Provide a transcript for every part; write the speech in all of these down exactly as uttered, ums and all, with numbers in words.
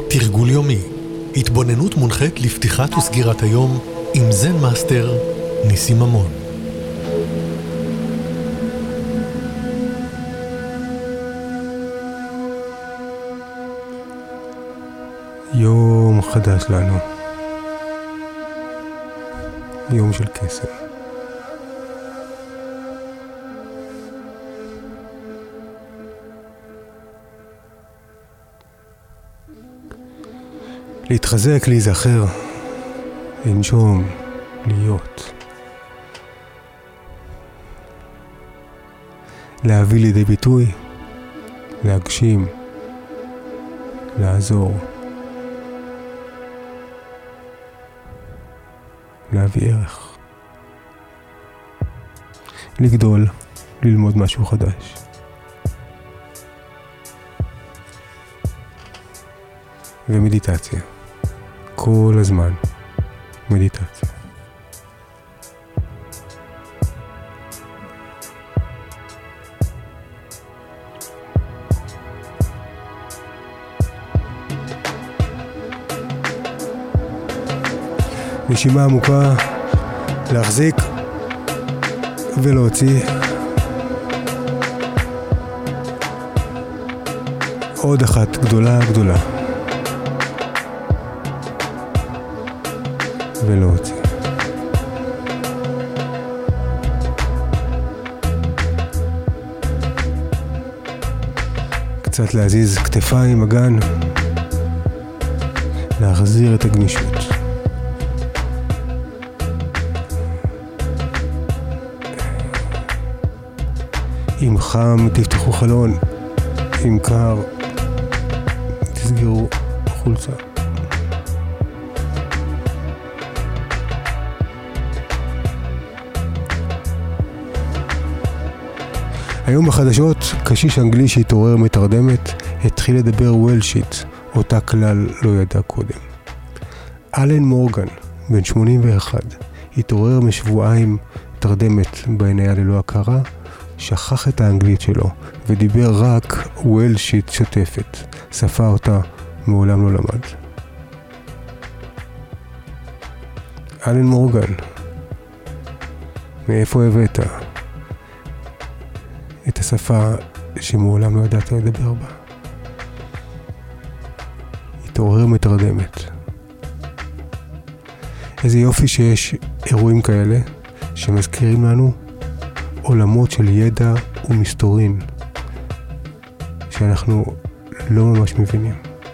תרגול יומי, התבוננות מונחית לפתיחת וסגירת היום עם זן מאסטר ניסים ממון. יום חדש לנו, יום של קסם. להתחזק, להיזכר, לנשום, להיות, להביא לידי ביטוי, להגשים, לעזור, להביא ערך, לגדול, ללמוד משהו חדש. ומדיטציה, כל הזמן מדיטציה. נשימה עמוקה, להחזיק ולהוציא. עוד אחת גדולה גדולה. ולהוציא. קצת להזיז כתפיים, אגן. להחזיר את הגמישות. אם חם תפתחו חלון, אם קר תסגרו חולצה. היום בחדשות, קשיש אנגלי שהתעורר מתרדמת, התחיל לדבר וולשיט, אותה כלל לא ידע קודם. אלן מורגן, בן שמונים ואחת, התעורר משבועיים תרדמת בעינייה ללא הכרה, שכח את האנגלית שלו, ודיבר רק וולשיט שוטפת, שפה אותה מעולם לא למד. אלן מורגן, מאיפה הבאת את השפה שמעולם לא ידעת לדבר בה? התעורר מתרדמת. איזה יופי שיש אירועים כאלה שמזכירים לנו עולמות של ידע ומסתורין שאנחנו לא ממש מבינים.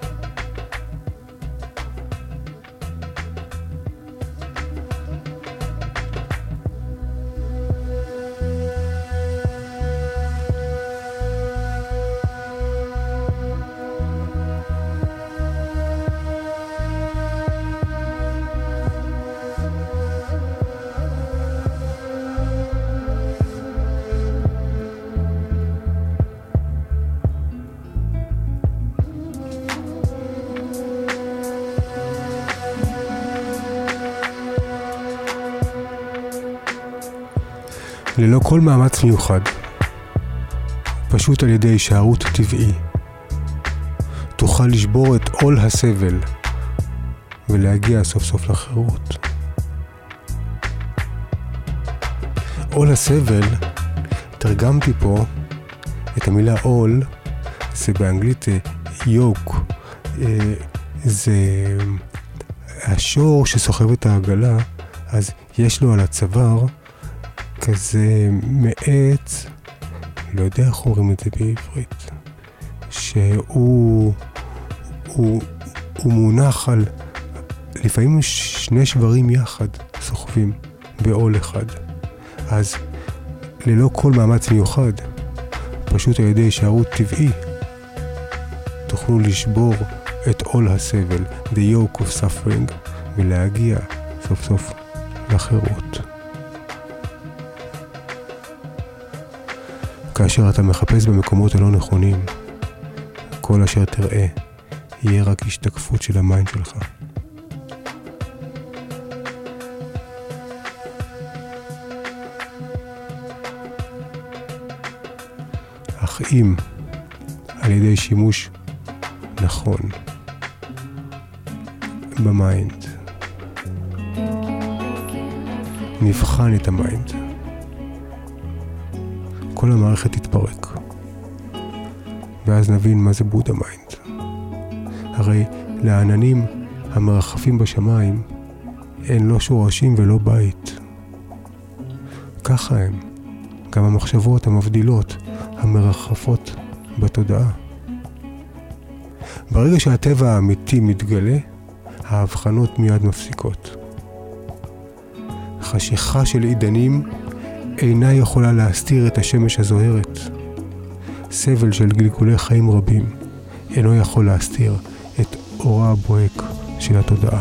ללא כל מאמץ מיוחד, פשוט על ידי הישארות טבעי, תוכל לשבור את עול הסבל ולהגיע סוף סוף לחירות. עול הסבל, תרגמתי פה את המילה עול, זה באנגלית יוק, זה השור שסוחב את העגלה, אז יש לו על הצוואר כזה מעץ, לא יודע איך אומרים את זה בעברית, שהוא הוא, הוא מונח על, לפעמים שני שברים יחד סוחבים בעול אחד. אז ללא כל מאמץ מיוחד, פשוט על ידי הישארות טבעי, תוכלו לשבור את עול הסבל, the yoke of suffering, ולהגיע סוף סוף לחירות. כאשר אתה מחפש במקומות הלא נכונים, כל אשר תראה יהיה רק השתקפות של המיינד שלך. אך אם על ידי שימוש נכון במיינד. נבחן את המיינד. כל המערכת תתפרק. ואז נבין מה זה בודה מיינד. הרי לעננים המרחפים בשמיים אין לא שורשים ולא בית. ככה הם. גם המחשבות המבדילות, המרחפות בתודעה. ברגע שהטבע האמיתי מתגלה, ההבחנות מיד מפסיקות. חשיכה של עידנים אינה יכולה להסתיר את השמש הזוהרת. סבל של גלגולי חיים רבים אינו יכול להסתיר את אורה הבוהק של התודעה.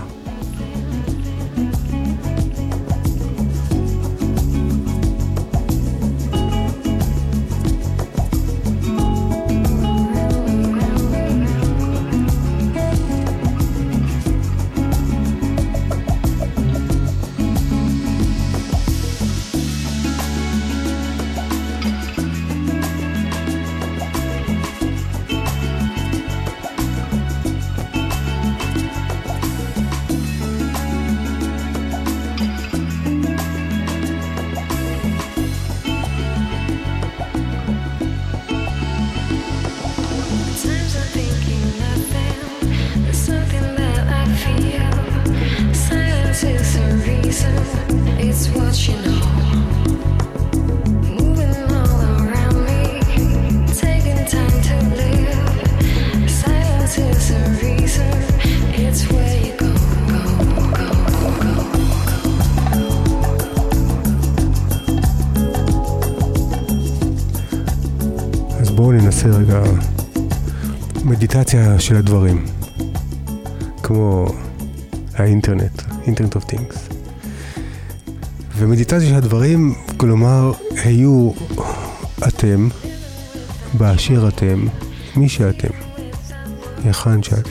בואו ננסה רגע מדיטציה של הדברים, כמו האינטרנט, אינטרנט אוף טינגס. ומדיטציה של הדברים, כלומר, היו אתם, באשר אתם, מי שאתם, היכן שאתם.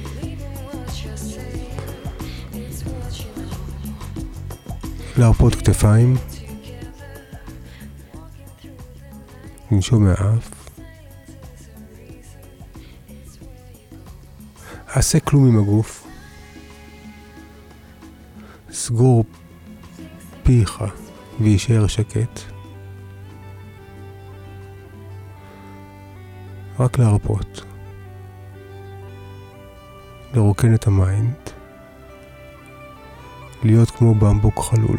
להרפות כתפיים, לנשום מהאף, עשה כלום עם הגוף, סגור פיך וישאר שקט, רק להרפות, לרוקן את המיינד, להיות כמו במבוק חלול.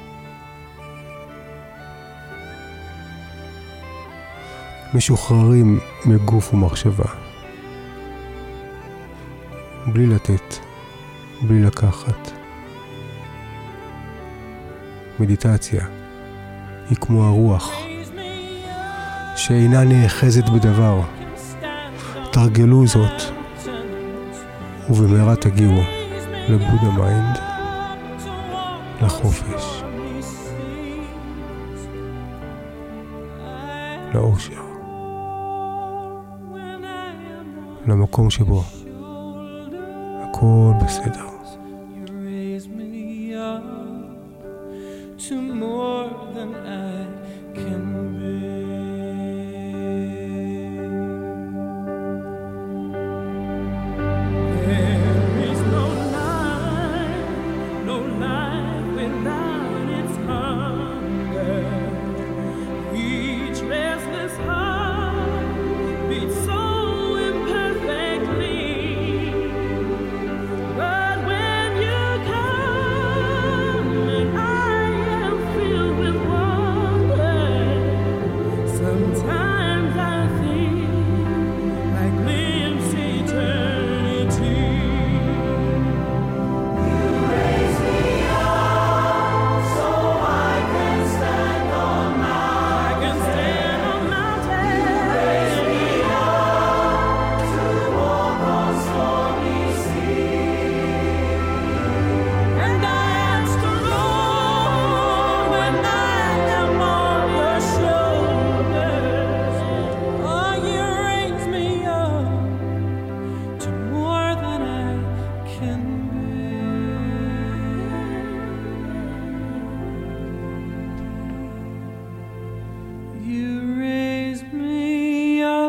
משוחררים מגוף ומחשבה, בלי לתת, בלי לקחת. מדיטציה היא כמו הרוח שאינה נאחזת בדבר. תרגלו זאת ובמהרה תגיעו לבודה מיינד, לחופש, לאושר, למקום שבו הכל בסדר.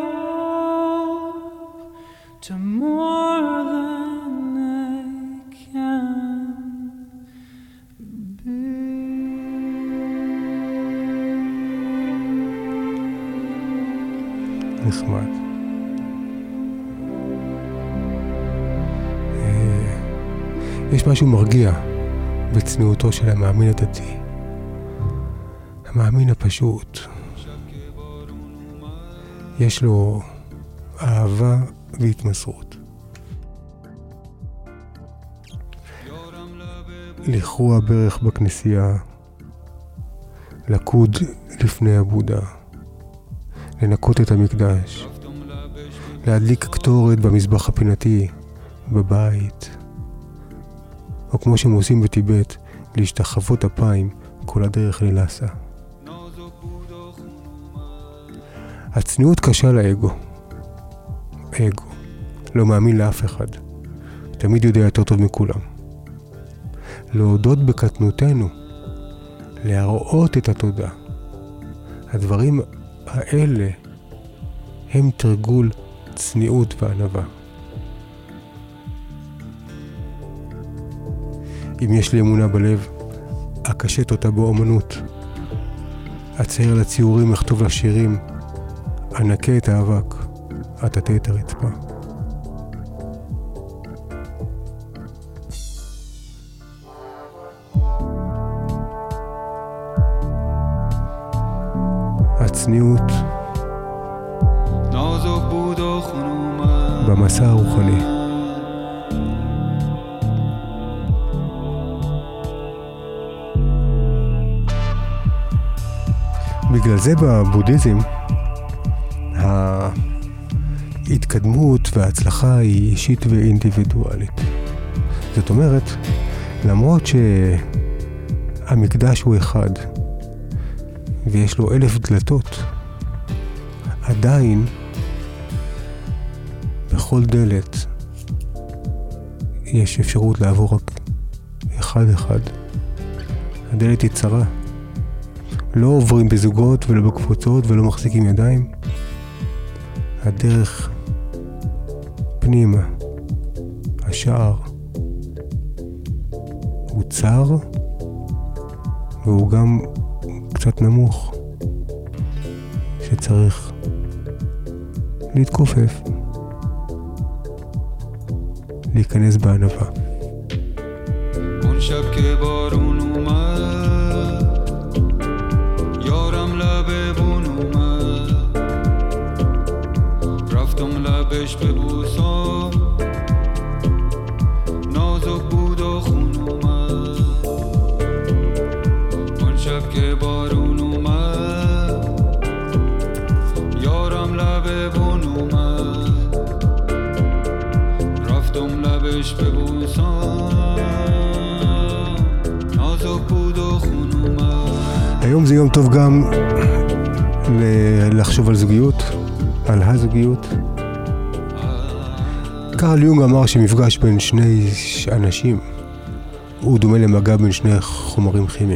To more than I can נחמד. יש משהו מרגיע בצניעותו של המאמין הדתי. המאמין הפשוט. יש לו אהבה והתמסרות. לכרוע ברך בכנסייה, לקוד לפני הבודה, לנקות את המקדש, להדליק קטורת במזבח הפינתי, בבית, או כמו שהם עושים בטיבט, להשתחוות אפיים כל הדרך ללאסה. הצניעות קשה לאגו. אגו. לא מאמין לאף אחד. תמיד יודע יותר טוב מכולם. להודות בקטנותנו. להראות את התודה. הדברים האלה הם תרגול צניעות וענווה. אם יש לי אמונה בלב, אקשט אותה באומנות. אצייר לציורים, אכתוב לשירים, אנקה את האבק, אטאטא את הרצפה. הצניעות במסע הרוחני. בגלל זה בבודהיזם ההתקדמות וההצלחה היא אישית ואינדיבידואלית. זאת אומרת, למרות שהמקדש הוא אחד ויש לו אלף דלתות, עדיין בכל דלת יש אפשרות לעבור רק אחד אחד. הדלת היא צרה. לא עוברים בזוגות ולא בקבוצות ולא מחזיקים ידיים. הדרך פנימה, השער, הוא צר והוא גם קצת נמוך, שצריך להתכופף, להיכנס בענווה. لبش ببوسم نازک بود و خون اومد اون شب که بارون اومد یارم لب بون اومد رفتم لبش ببوسم نازک بود و خون اومد. היום זה יום טוב גם לחשוב על זוגיות, על הזוגיות. קרל יונג אמר שמפגש בין שני אנשים הוא דומה למגע בין שני חומרים כימיים.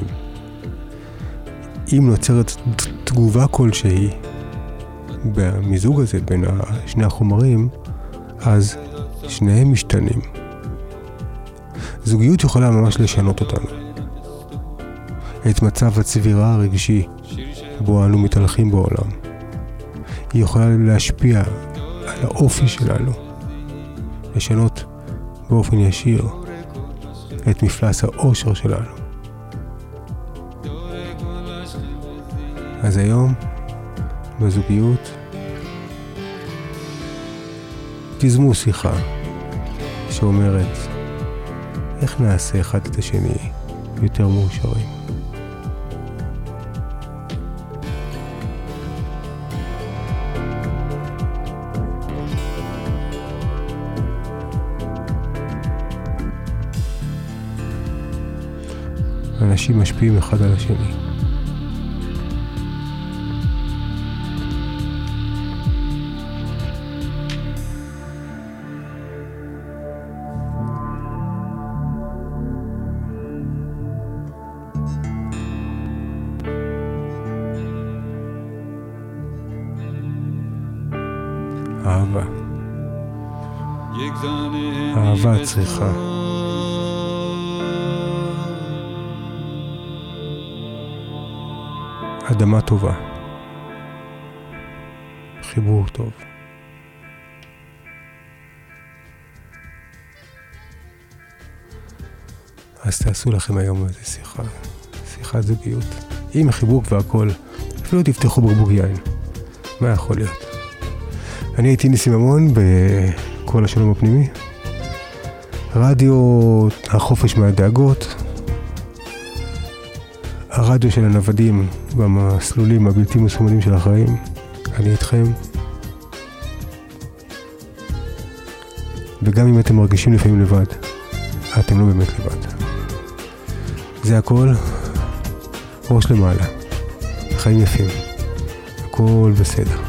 אם נוצרת תגובה כלשהי במיזוג הזה בין שני החומרים, אז שניהם משתנים. זוגיות יכולה ממש לשנות אותנו. את מצב הצבירה הרגשי בו אנו מתהלכים בעולם. היא יכולה להשפיע על האופי שלנו, לשנות באופן ישיר את מפלס האושר שלנו. אז היום בזוגיות תזמו שיחה שאומרת איך נעשה אחד את השני יותר מאושרים. אנשים משפיעים אחד על השני. אהבה. אהבה צריכה. אדמה טובה, חיבור טוב. אז תעשו לכם היום איזה שיחה, שיחת זוגיות, עם חיבוק והכל, אפילו תפתחו בקבוק יין, מה יכול להיות? אני הייתי ניסים ממון בכל השלום הפנימי, רדיו החופש מהדאגות, הרדיו של הנוודים במסלולים הבלתי מסומנים של החיים, אני איתכם. וגם אם אתם מרגישים לפעמים לבד, אתם לא באמת לבד. זה הכל ראש למעלה, חיים יפים, הכל בסדר.